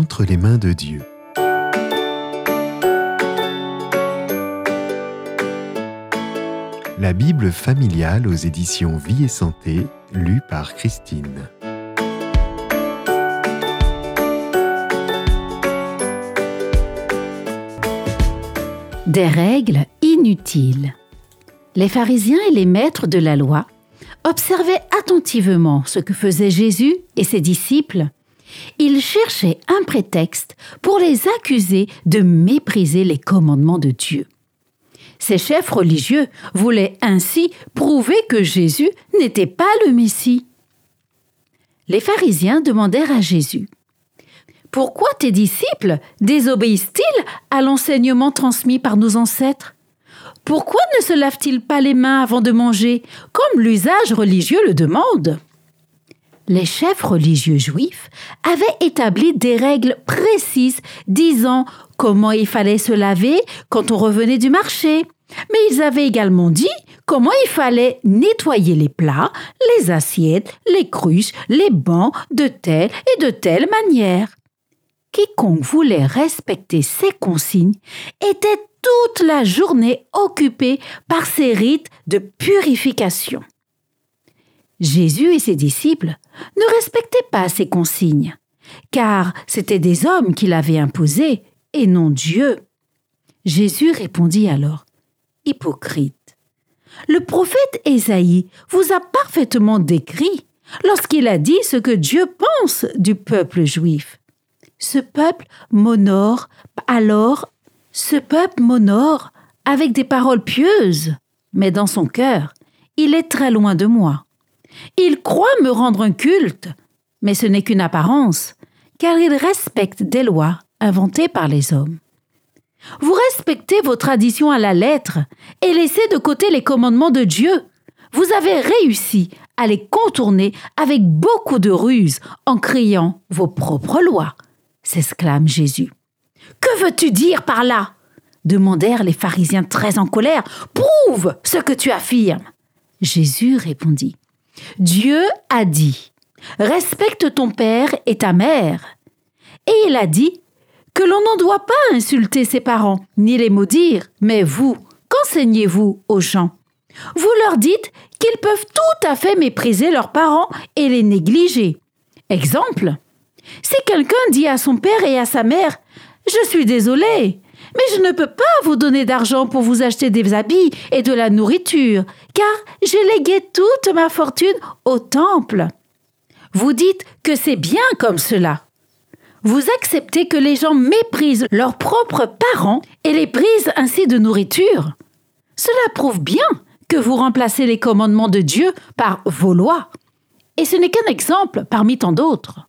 entre les mains de Dieu. La Bible familiale aux éditions Vie et Santé, lue par Christine. Des règles inutiles. Les pharisiens et les maîtres de la loi observaient attentivement ce que faisaient Jésus et ses disciples. Ils cherchaient un prétexte pour les accuser de mépriser les commandements de Dieu. Ces chefs religieux voulaient ainsi prouver que Jésus n'était pas le Messie. Les pharisiens demandèrent à Jésus : « Pourquoi tes disciples désobéissent-ils à l'enseignement transmis par nos ancêtres ? Pourquoi ne se lavent-ils pas les mains avant de manger, comme l'usage religieux le demande ?» Les chefs religieux juifs avaient établi des règles précises disant comment il fallait se laver quand on revenait du marché. Mais ils avaient également dit comment il fallait nettoyer les plats, les assiettes, les cruches, les bancs de telle et de telle manière. Quiconque voulait respecter ces consignes était toute la journée occupé par ces rites de purification. Jésus et ses disciples ne respectaient pas ces consignes, car c'étaient des hommes qui l'avaient imposées et non Dieu. Jésus répondit alors : « Hypocrite, le prophète Ésaïe vous a parfaitement décrit lorsqu'il a dit ce que Dieu pense du peuple juif. Ce peuple m'honore avec des paroles pieuses, mais dans son cœur, il est très loin de moi. Il croit me rendre un culte, mais ce n'est qu'une apparence, car il respecte des lois inventées par les hommes. Vous respectez vos traditions à la lettre et laissez de côté les commandements de Dieu. Vous avez réussi à les contourner avec beaucoup de ruse en criant vos propres lois, s'exclame Jésus. « Que veux-tu dire par là ?» demandèrent les pharisiens très en colère. « Prouve ce que tu affirmes !» Jésus répondit : « Dieu a dit, respecte ton père et ta mère. Et il a dit que l'on n'en doit pas insulter ses parents, ni les maudire. Mais vous, qu'enseignez-vous aux gens ? Vous leur dites qu'ils peuvent tout à fait mépriser leurs parents et les négliger. Exemple, si quelqu'un dit à son père et à sa mère « Je suis désolé, mais je ne peux pas vous donner d'argent pour vous acheter des habits et de la nourriture, car j'ai légué toute ma fortune au temple. » Vous dites que c'est bien comme cela. Vous acceptez que les gens méprisent leurs propres parents et les privent ainsi de nourriture. Cela prouve bien que vous remplacez les commandements de Dieu par vos lois. Et ce n'est qu'un exemple parmi tant d'autres.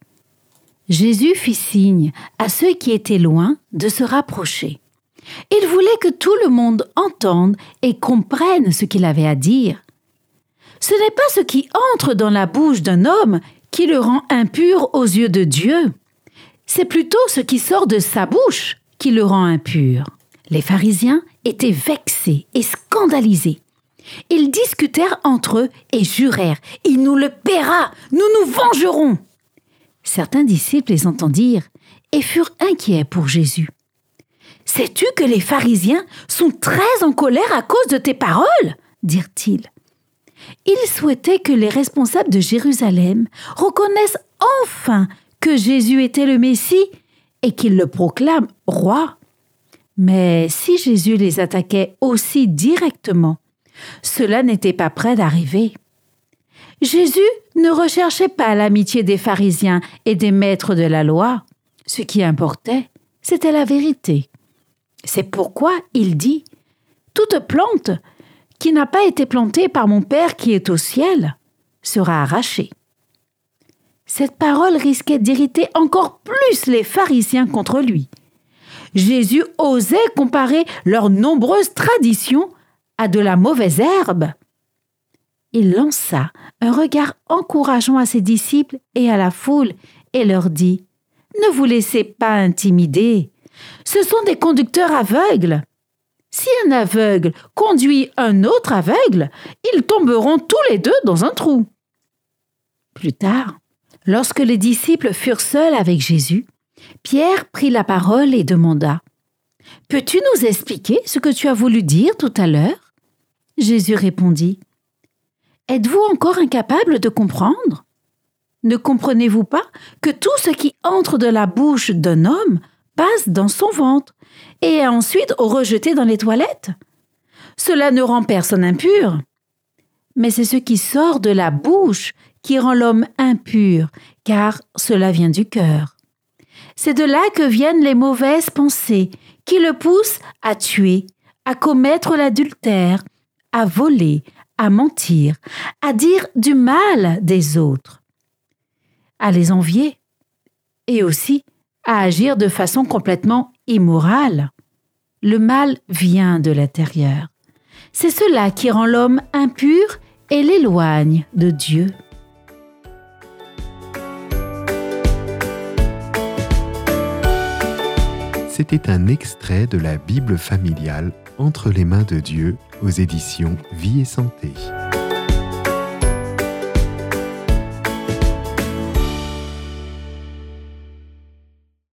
Jésus fit signe à ceux qui étaient loin de se rapprocher. Il voulait que tout le monde entende et comprenne ce qu'il avait à dire. Ce n'est pas ce qui entre dans la bouche d'un homme qui le rend impur aux yeux de Dieu. C'est plutôt ce qui sort de sa bouche qui le rend impur. Les pharisiens étaient vexés et scandalisés. Ils discutèrent entre eux et jurèrent : « Il nous le paiera, nous nous vengerons !» Certains disciples les entendirent et furent inquiets pour Jésus. « Sais-tu que les pharisiens sont très en colère à cause de tes paroles ?» dirent-ils. Ils souhaitaient que les responsables de Jérusalem reconnaissent enfin que Jésus était le Messie et qu'ils le proclament roi. Mais si Jésus les attaquait aussi directement, cela n'était pas près d'arriver. Jésus ne recherchait pas l'amitié des pharisiens et des maîtres de la loi. Ce qui importait, c'était la vérité. C'est pourquoi il dit : « Toute plante qui n'a pas été plantée par mon Père qui est au ciel sera arrachée. » Cette parole risquait d'irriter encore plus les pharisiens contre lui. Jésus osait comparer leurs nombreuses traditions à de la mauvaise herbe. Il lança un regard encourageant à ses disciples et à la foule et leur dit : « Ne vous laissez pas intimider. Ce sont des conducteurs aveugles. Si un aveugle conduit un autre aveugle, ils tomberont tous les deux dans un trou. » Plus tard, lorsque les disciples furent seuls avec Jésus, Pierre prit la parole et demanda « Peux-tu nous expliquer ce que tu as voulu dire tout à l'heure ?» Jésus répondit « Êtes-vous encore incapable de comprendre ? Ne comprenez-vous pas que tout ce qui entre de la bouche d'un homme passe dans son ventre et est ensuite rejeté dans les toilettes ? Cela ne rend personne impur. Mais c'est ce qui sort de la bouche qui rend l'homme impur, car cela vient du cœur. C'est de là que viennent les mauvaises pensées qui le poussent à tuer, à commettre l'adultère, à voler, à mentir, à dire du mal des autres, à les envier et aussi à agir de façon complètement immorale. Le mal vient de l'intérieur. C'est cela qui rend l'homme impur et l'éloigne de Dieu. C'était un extrait de la Bible familiale Entre les mains de Dieu aux éditions Vie et Santé.